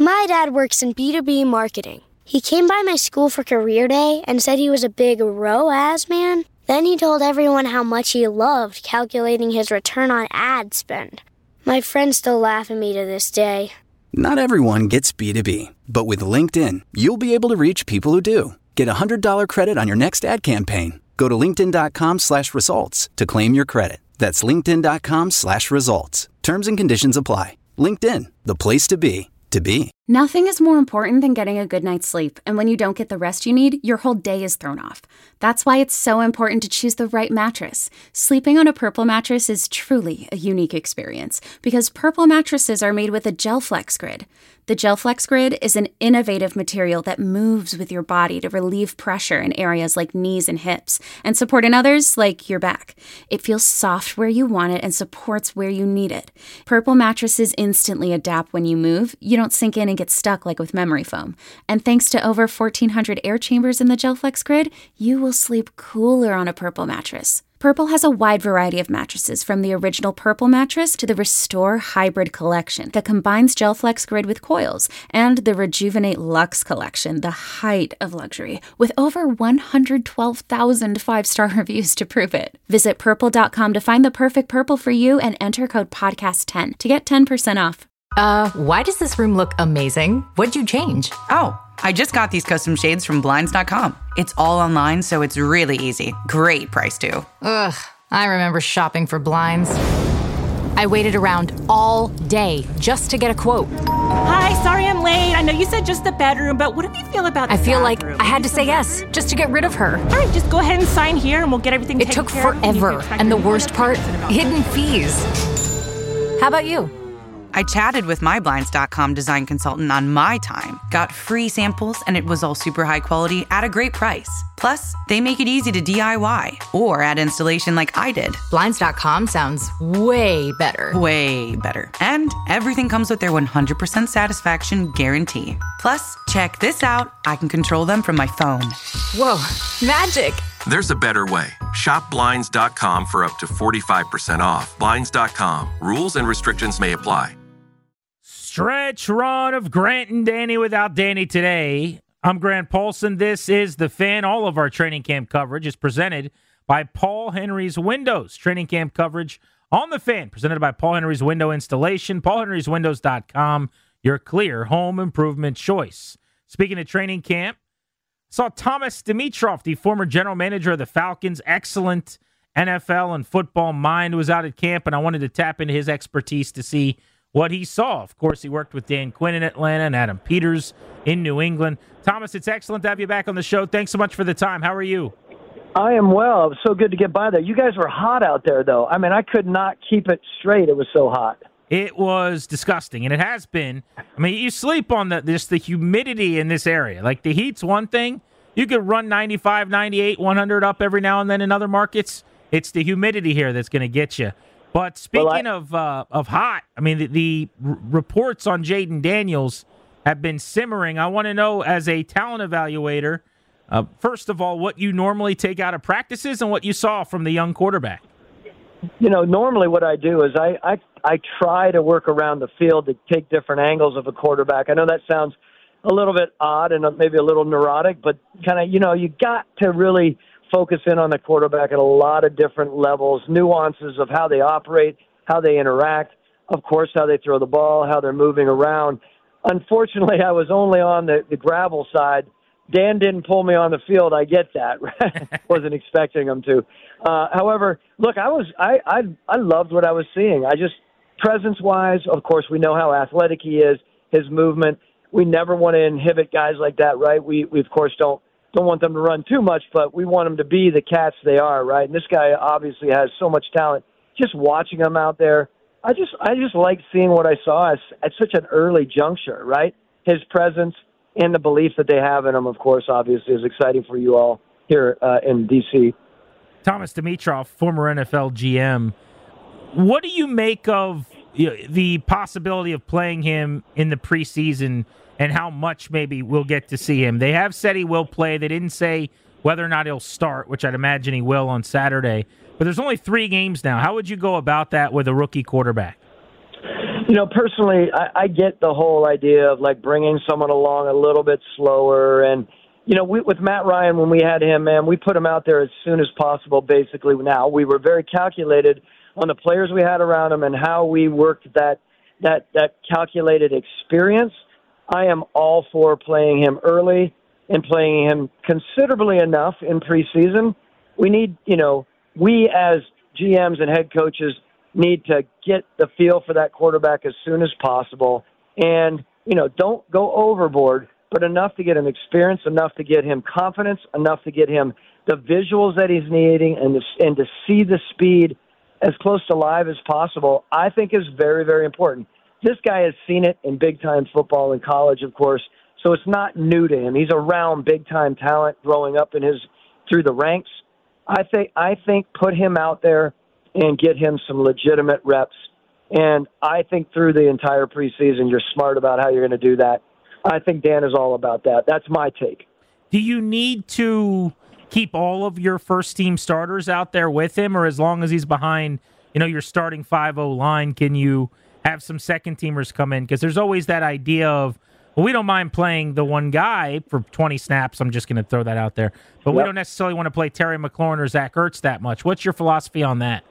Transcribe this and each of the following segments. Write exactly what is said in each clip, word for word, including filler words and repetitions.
My dad works in B two B marketing. He came by my school for career day and said he was a big R O A S man. Then he told everyone how much he loved calculating his return on ad spend. My friends still laugh at me to this day. Not everyone gets B two B, but with LinkedIn, you'll be able to reach people who do. Get a one hundred dollars credit on your next ad campaign. Go to linkedin.com slash results to claim your credit. That's linkedin.com slash results. Terms and conditions apply. LinkedIn, the place to be, to be. Nothing is more important than getting a good night's sleep, and when you don't get the rest you need, your whole day is thrown off. That's why it's so important to choose the right mattress. Sleeping on a Purple mattress is truly a unique experience, because Purple mattresses are made with a GelFlex Grid. The GelFlex Grid is an innovative material that moves with your body to relieve pressure in areas like knees and hips, and support in others like your back. It feels soft where you want it and supports where you need it. Purple mattresses instantly adapt when you move. You don't sink in and get stuck like with memory foam. And thanks to over fourteen hundred air chambers in the GelFlex Grid, you will sleep cooler on a Purple mattress. Purple has a wide variety of mattresses, from the original Purple mattress to the Restore Hybrid collection that combines GelFlex Grid with coils, and the Rejuvenate Luxe collection, the height of luxury, with over one hundred twelve thousand five-star reviews to prove it. Visit purple dot com to find the perfect Purple for you and enter code podcast ten to get ten percent off. Uh, why does this room look amazing? What'd you change? Oh, I just got these custom shades from Blinds dot com. It's all online, so it's really easy. Great price, too. Ugh, I remember shopping for blinds. I waited around all day just to get a quote. Hi, sorry I'm late. I know you said just the bedroom, but what do you feel about the I feel bathroom? like I had to say yes just to get rid of her. All right, just go ahead and sign here and we'll get everything It taken took care of. forever, and the worst part, hidden fees. How about you? I chatted with my Blinds dot com design consultant on my time, got free samples, and it was all super high quality at a great price. Plus, they make it easy to D I Y or add installation like I did. Blinds dot com sounds way better. Way better. And everything comes with their one hundred percent satisfaction guarantee. Plus, check this out. I can control them from my phone. Whoa, magic. There's a better way. Shop Blinds dot com for up to forty-five percent off. Blinds dot com. Rules and restrictions may apply. Stretch run of Grant and Danny without Danny today. I'm Grant Paulson. This is The Fan. All of our training camp coverage is presented by Paul Henry's Windows. Training camp coverage on The Fan, presented by Paul Henry's Window Installation. paul henrys windows dot com, your clear home improvement choice. Speaking of training camp, saw Thomas Dimitroff, the former general manager of the Falcons. Excellent N F L and football mind, was out at camp, and I wanted to tap into his expertise to see what he saw. Of course, he worked with Dan Quinn in Atlanta and Adam Peters in New England. Thomas, it's excellent to have you back on the show. Thanks so much for the time. How are you? I am well. It was so good to get by there. You guys were hot out there, though. I mean, I could not keep it straight. It was so hot. It was disgusting, and it has been. I mean, you sleep on the just the humidity in this area. Like, the heat's one thing. You could run ninety-five, ninety-eight, one hundred up every now and then in other markets. It's the humidity here that's going to get you. But speaking well, I, of uh, of hot, I mean, the, the r- reports on Jayden Daniels have been simmering. I want to know, as a talent evaluator, uh, first of all, what you normally take out of practices and what you saw from the young quarterback. You know, normally what I do is I, I, I try to work around the field to take different angles of a quarterback. I know that sounds a little bit odd and maybe a little neurotic, but kind of, you know, you got to really – focus in on the quarterback at a lot of different levels, nuances of how they operate, how they interact, of course, how they throw the ball, how they're moving around. Unfortunately, I was only on the, the gravel side. Dan didn't pull me on the field. I get that. Wasn't expecting him to. Uh, however, look, I was I, I I loved what I was seeing. I just, presence-wise, of course, we know how athletic he is, his movement. We never want to inhibit guys like that, right? We, we of course, don't. Don't want them to run too much, but we want them to be the cats they are, right? And this guy obviously has so much talent. Just watching him out there, I just I just like seeing what I saw at, at such an early juncture, right? His presence and the belief that they have in him, of course, obviously is exciting for you all here uh, in D C. Thomas Dimitroff, former N F L G M. What do you make of you know, the possibility of playing him in the preseason and how much maybe we'll get to see him? They have said he will play. They didn't say whether or not he'll start, which I'd imagine he will on Saturday. But there's only three games now. How would you go about that with a rookie quarterback? You know, personally, I, I get the whole idea of like bringing someone along a little bit slower. And, you know, we, with Matt Ryan, when we had him, man, we put him out there as soon as possible, basically. Now, we were very calculated on the players we had around him and how we worked that that that calculated experience. I am all for playing him early and playing him considerably enough in preseason. We need, you know, we as G Ms and head coaches need to get the feel for that quarterback as soon as possible. And, you know, don't go overboard, but enough to get him experience, enough to get him confidence, enough to get him the visuals that he's needing, and to, and to see the speed as close to live as possible, I think is very, very important. This guy has seen it in big-time football in college, of course, so it's not new to him. He's around big-time talent growing up in his through the ranks. I think I think put him out there and get him some legitimate reps. And I think through the entire preseason, you're smart about how you're going to do that. I think Dan is all about that. That's my take. Do you need to keep all of your first-team starters out there with him, or as long as he's behind, you know, your starting five oh line, can you have some second-teamers come in? Because there's always that idea of, well, we don't mind playing the one guy for twenty snaps. I'm just going to throw that out there. But yep. we don't necessarily want to play Terry McLaurin or Zach Ertz that much. What's your philosophy on that?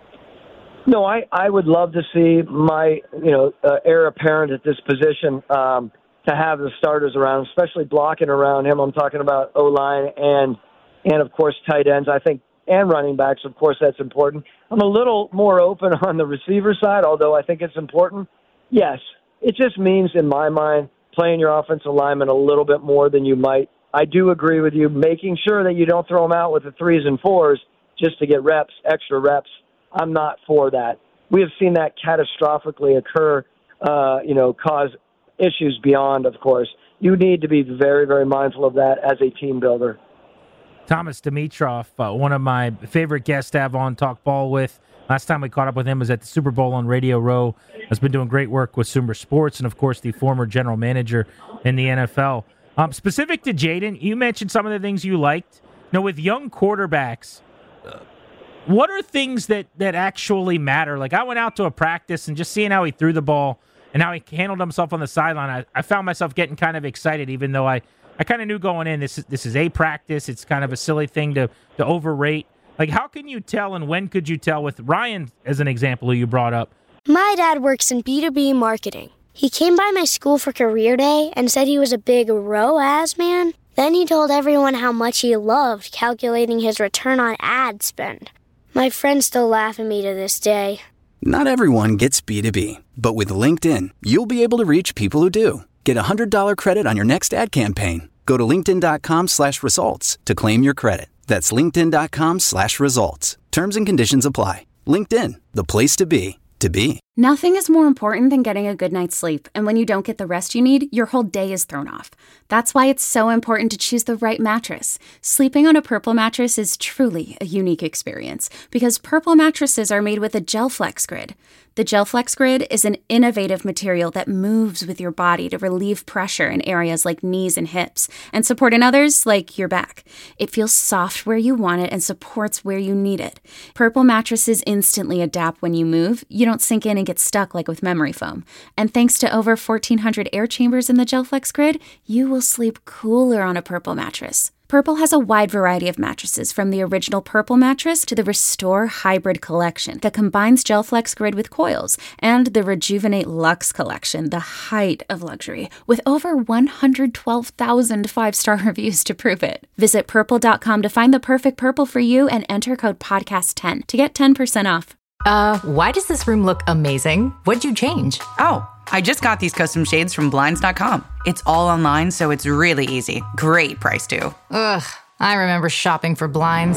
No, I, I would love to see my, you know, uh, heir apparent at this position um, to have the starters around, especially blocking around him. I'm talking about O-line and, and of course, tight ends, I think, and running backs. Of course, that's important. I'm a little more open on the receiver side, although I think it's important. Yes, it just means, in my mind, playing your offensive lineman a little bit more than you might. I do agree with you, making sure that you don't throw them out with the threes and fours just to get reps, extra reps. I'm not for that. We have seen that catastrophically occur, uh, you know, cause issues beyond, of course. You need to be very, very mindful of that as a team builder. Thomas Dimitroff, uh, one of my favorite guests to have on Talk Ball with. Last time we caught up with him was at the Super Bowl on Radio Row. Has been doing great work with Sumer Sports, and, of course, the former general manager in the N F L. Um, specific to Jayden, you mentioned some of the things you liked. You know, with young quarterbacks, uh, what are things that, that actually matter? Like, I went out to a practice, and just seeing how he threw the ball and how he handled himself on the sideline, I, I found myself getting kind of excited, even though I, I kind of knew going in, this is, this is a practice. It's kind of a silly thing to, to overrate. Like, how can you tell, and when could you tell, with Ryan as an example who you brought up? My dad works in B two B marketing. He came by my school for career day and said he was a big R O A S man. Then he told everyone how much he loved calculating his return on ad spend. My friends still laugh at me to this day. Not everyone gets B two B, but with LinkedIn, you'll be able to reach people who do. Get a one hundred dollars credit on your next ad campaign. Go to linkedin.com slash results to claim your credit. That's linkedin.com slash results. Terms and conditions apply. LinkedIn, the place to be, to be. Nothing is more important than getting a good night's sleep. And when you don't get the rest you need, your whole day is thrown off. That's why it's so important to choose the right mattress. Sleeping on a Purple mattress is truly a unique experience because Purple mattresses are made with a GelFlex Grid. The GelFlex Grid is an innovative material that moves with your body to relieve pressure in areas like knees and hips and support in others like your back. It feels soft where you want it and supports where you need it. Purple mattresses instantly adapt when you move. You don't sink in and get stuck like with memory foam. And thanks to over fourteen hundred air chambers in the GelFlex Grid, you will sleep cooler on a Purple mattress. Purple has a wide variety of mattresses, from the original Purple mattress to the Restore Hybrid collection that combines GelFlex Grid with coils, and the Rejuvenate Luxe collection, the height of luxury, with over one hundred twelve thousand five-star reviews to prove it. Visit purple dot com to find the perfect Purple for you and enter code podcast ten to get ten percent off. Uh, why does this room look amazing? What'd you change? Oh, I just got these custom shades from Blinds dot com. It's all online, so it's really easy. Great price, too. Ugh, I remember shopping for blinds.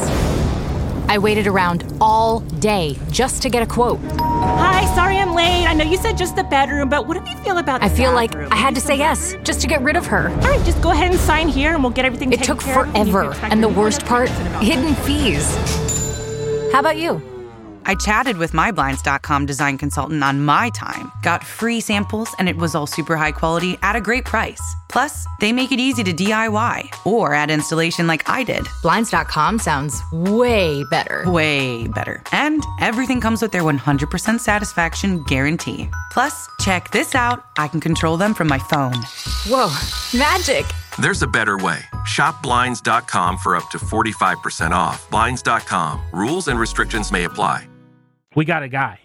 I waited around all day just to get a quote. Hi, sorry I'm late. I know you said just the bedroom, but what do you feel about the I feel bathroom? like I had to say yes, just to get rid of her. All right, just go ahead and sign here, and we'll get everything It taken took care of. forever, and the worst part, hidden fees. How about you? I chatted with my Blinds dot com design consultant on my time, got free samples, and it was all super high quality at a great price. Plus, they make it easy to D I Y or add installation like I did. Blinds dot com sounds way better. Way better. And everything comes with their one hundred percent satisfaction guarantee. Plus, check this out. I can control them from my phone. Whoa, magic. There's a better way. Shop Blinds dot com for up to forty-five percent off. Blinds dot com. Rules and restrictions may apply. We got a guy.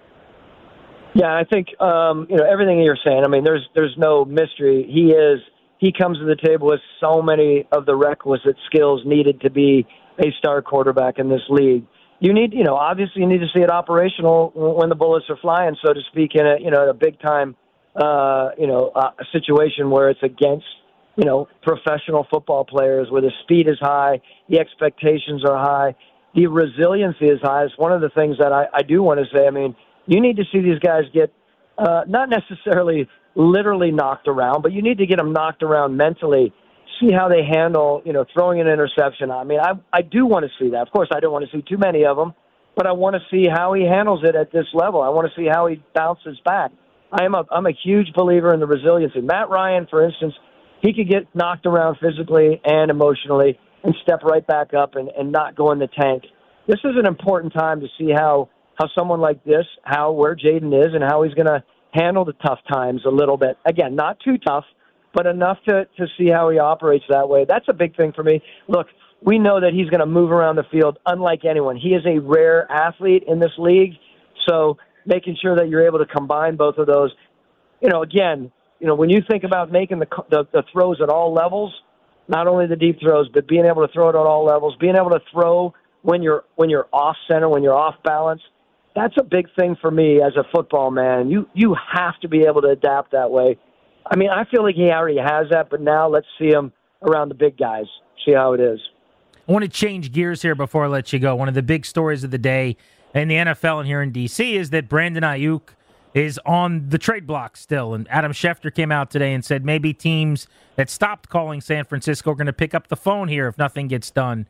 Yeah, I think um, you know everything you're saying. I mean, there's there's no mystery. He is he comes to the table with so many of the requisite skills needed to be a star quarterback in this league. You need, you know, obviously you need to see it operational when the bullets are flying, so to speak, in a you know a big time uh, you know uh, situation where it's against you know professional football players, where the speed is high, the expectations are high, the resiliency is high. It's one of the things that I, I do want to say. I mean, you need to see these guys get uh, not necessarily literally knocked around, but you need to get them knocked around mentally. See how they handle, you know, throwing an interception. I mean, I I do want to see that. Of course, I don't want to see too many of them, but I want to see how he handles it at this level. I want to see how he bounces back. I am a I'm a huge believer in the resiliency. Matt Ryan, for instance, he could get knocked around physically and emotionally and step right back up and, and not go in the tank. This is an important time to see how, how someone like this, how where Jayden is and how he's going to handle the tough times a little bit. Again, not too tough, but enough to, to see how he operates that way. That's a big thing for me. Look, we know that he's going to move around the field unlike anyone. He is a rare athlete in this league, so making sure that you're able to combine both of those. You know, again, you know, when you think about making the, the, the throws at all levels, not only the deep throws, but being able to throw it at all levels, being able to throw when you're when you're off center, when you're off balance, that's a big thing for me as a football man. You you have to be able to adapt that way. I mean, I feel like he already has that, but now let's see him around the big guys, see how it is. I want to change gears here before I let you go. One of the big stories of the day in the N F L and here in D C is that Brandon Ayuk is on the trade block still. And Adam Schefter came out today and said maybe teams that stopped calling San Francisco are going to pick up the phone here if nothing gets done.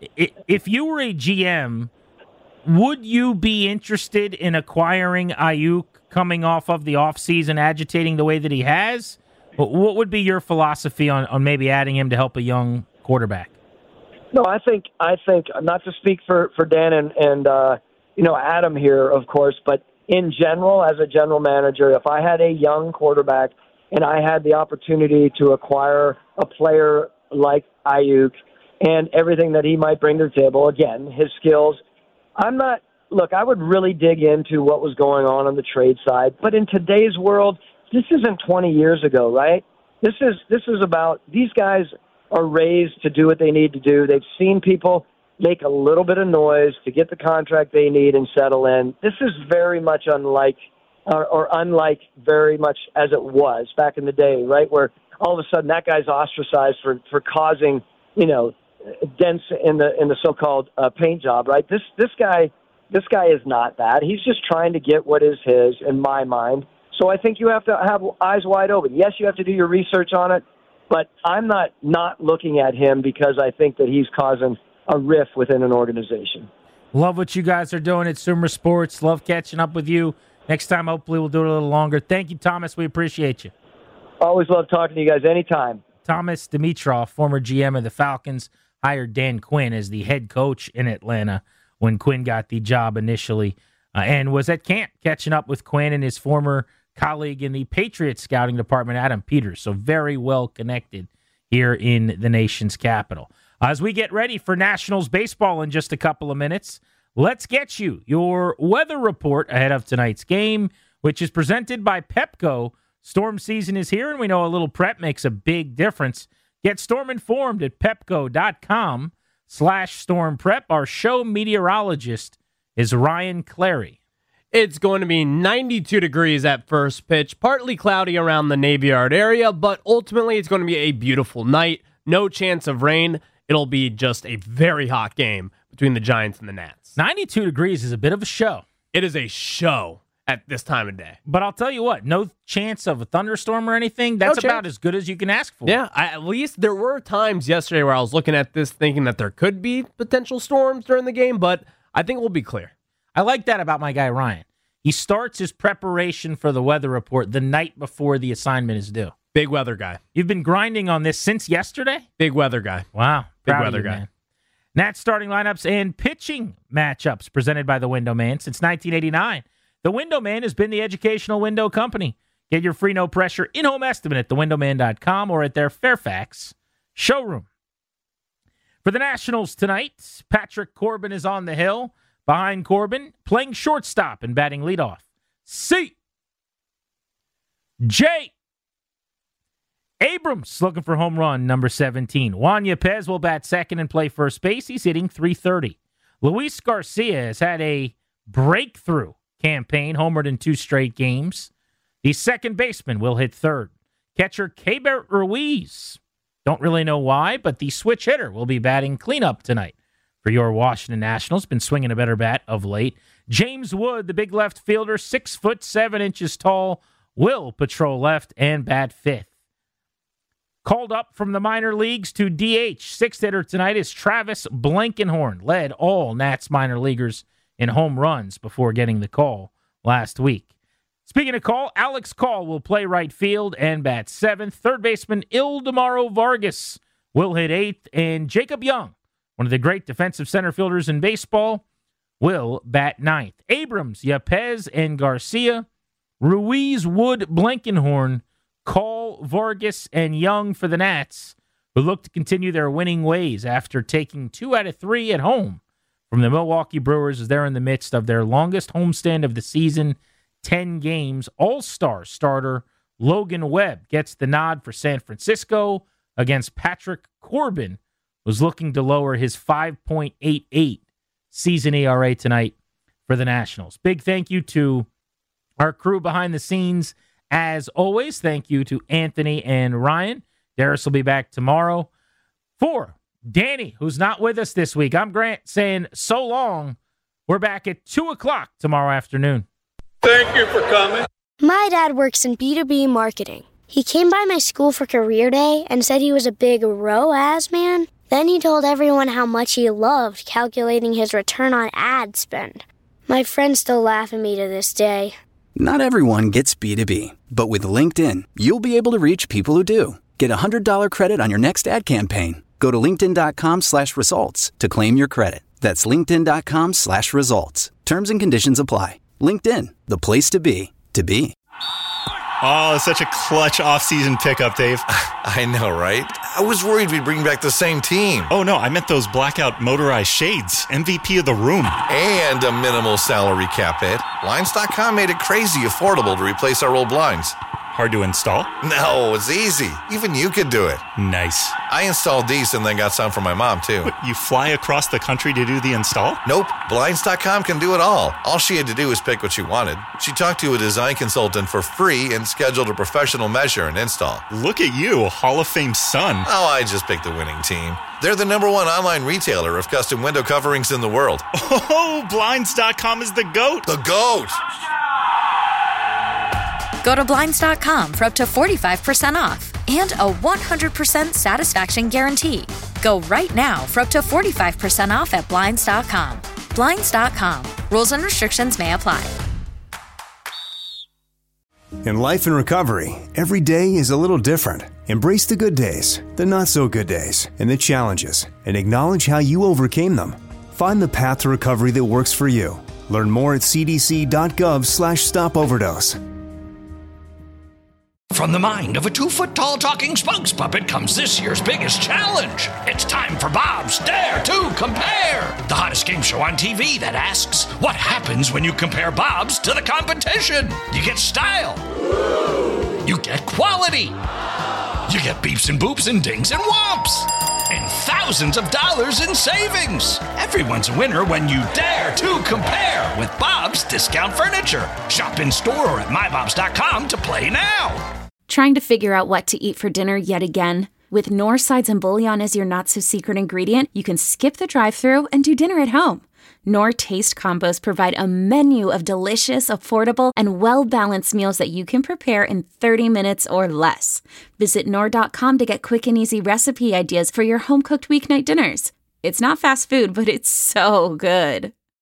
If you were a G M, would you be interested in acquiring Ayuk coming off of the offseason, agitating the way that he has? What would be your philosophy on, on maybe adding him to help a young quarterback? No, I think, I think not to speak for, for Dan and, and uh, you know, Adam here, of course, but in general, as a general manager, if I had a young quarterback and I had the opportunity to acquire a player like Ayuk and everything that he might bring to the table, again, his skills, I'm not, look, I would really dig into what was going on on the trade side. But in today's world, this isn't twenty years ago, right? This is, this is about, these guys are raised to do what they need to do. They've seen people make a little bit of noise to get the contract they need and settle in. This is very much unlike, or, or unlike very much as it was back in the day, right? Where all of a sudden that guy's ostracized for, for causing, you know, dents in the in the so-called uh, paint job, right? This this guy this guy is not that. He's just trying to get what is his, in my mind. So I think you have to have eyes wide open. Yes, you have to do your research on it, but I'm not not looking at him because I think that he's causing a rift within an organization. Love what you guys are doing at Sumer Sports. Love catching up with you. Next time, hopefully, we'll do it a little longer. Thank you, Thomas. We appreciate you. Always love talking to you guys anytime. Thomas Dimitroff, former G M of the Falcons, hired Dan Quinn as the head coach in Atlanta when Quinn got the job initially uh, and was at camp catching up with Quinn and his former colleague in the Patriots scouting department, Adam Peters. So very well connected here in the nation's capital. As we get ready for Nationals baseball in just a couple of minutes, let's get you your weather report ahead of tonight's game, which is presented by Pepco. Storm season is here, and we know a little prep makes a big difference. Get storm informed at pepco.com slash storm prep. Our show meteorologist is Ryan Clary. It's going to be ninety-two degrees at first pitch, partly cloudy around the Navy Yard area, but ultimately it's going to be a beautiful night. No chance of rain. It'll be just a very hot game between the Giants and the Nats. ninety-two degrees is a bit of a show. It is a show at this time of day. But I'll tell you what, no chance of a thunderstorm or anything. That's no about as good as you can ask for. Yeah, I, at least there were times yesterday where I was looking at this thinking that there could be potential storms during the game, but I think we'll be clear. I like that about my guy Ryan. He starts his preparation for the weather report the night before the assignment is due. Big weather guy. You've been grinding on this since yesterday? Big weather guy. Wow. Big Proud weather of you, guy. man. Nats starting lineups and pitching matchups presented by the Window Man since nineteen eighty-nine. The Window Man has been the educational window company. Get your free no-pressure in-home estimate at the window man dot com or at their Fairfax showroom. For the Nationals tonight, Patrick Corbin is on the hill. Behind Corbin, playing shortstop and batting leadoff. C. J. Abrams looking for home run number seventeen. Juan Yepez will bat second and play first base. He's hitting three thirty. Luis Garcia has had a breakthrough campaign, homered in two straight games. The second baseman will hit third. Catcher Keibert Ruiz. Don't really know why, but the switch hitter will be batting cleanup tonight for your Washington Nationals. Been swinging a better bat of late. James Wood, the big left fielder, six foot seven inches tall, will patrol left and bat fifth. Called up from the minor leagues to D H, sixth hitter tonight is Travis Blankenhorn. Led all Nats minor leaguers in home runs before getting the call last week. Speaking of call, Alex Call will play right field and bat seventh. Third baseman Ildemaro Vargas will hit eighth. And Jacob Young, one of the great defensive center fielders in baseball, will bat ninth. Abrams, Yepez, and Garcia. Ruiz, Wood, Blankenhorn, Call, Vargas, and Young for the Nats, who look to continue their winning ways after taking two out of three at home from the Milwaukee Brewers as they're in the midst of their longest homestand of the season, ten games. All-star starter Logan Webb gets the nod for San Francisco against Patrick Corbin, who's looking to lower his five point eight eight season E R A tonight for the Nationals. Big thank you to our crew behind the scenes. As always, thank you to Anthony and Ryan. Darius will be back tomorrow. For Danny, who's not with us this week, I'm Grant saying so long. We're back at two o'clock tomorrow afternoon. Thank you for coming. My dad works in B two B marketing. He came by my school for career day and said he was a big R O A S man. Then he told everyone how much he loved calculating his return on ad spend. My friends still laugh at me to this day. Not everyone gets B two B, but with LinkedIn, you'll be able to reach people who do. Get a one hundred dollars credit on your next ad campaign. Go to linkedin.com slash results to claim your credit. That's linkedin.com slash results. Terms and conditions apply. LinkedIn, the place to be, to be. Oh, such a clutch off-season pickup, Dave. I know, right? I was worried we'd bring back the same team. Oh, no, I meant those blackout motorized shades. M V P of the room. And a minimal salary cap hit. Blinds dot com made it crazy affordable to replace our old blinds. Hard to install? No, it's easy. Even you could do it. Nice. I installed these and then got some for my mom, too. What, you fly across the country to do the install? Nope. Blinds dot com can do it all. All she had to do was pick what she wanted. She talked to a design consultant for free and scheduled a professional measure and install. Look at you, Hall of Fame son. Oh, I just picked the winning team. They're the number one online retailer of custom window coverings in the world. Oh, Blinds dot com is the GOAT. The GOAT! Go to Blinds dot com for up to forty-five percent off and a one hundred percent satisfaction guarantee. Go right now for up to forty-five percent off at Blinds dot com. Blinds dot com. Rules and restrictions may apply. In life and recovery, every day is a little different. Embrace the good days, the not-so-good days, and the challenges, and acknowledge how you overcame them. Find the path to recovery that works for you. Learn more at cdc.gov slash stop overdose. From the mind of a two-foot-tall talking spokes puppet comes this year's biggest challenge. It's time for Bob's Dare to Compare, the hottest game show on T V that asks, what happens when you compare Bob's to the competition? You get style. You get quality. You get beeps and boops and dings and whomps. And thousands of dollars in savings. Everyone's a winner when you dare to compare with Bob's Discount Furniture. Shop in store or at my bobs dot com to play now. Trying to figure out what to eat for dinner yet again? With Knorr sides and bouillon as your not-so-secret ingredient, you can skip the drive-thru and do dinner at home. Knorr Taste Combos provide a menu of delicious, affordable, and well-balanced meals that you can prepare in thirty minutes or less. Visit Knorr dot com to get quick and easy recipe ideas for your home-cooked weeknight dinners. It's not fast food, but it's so good.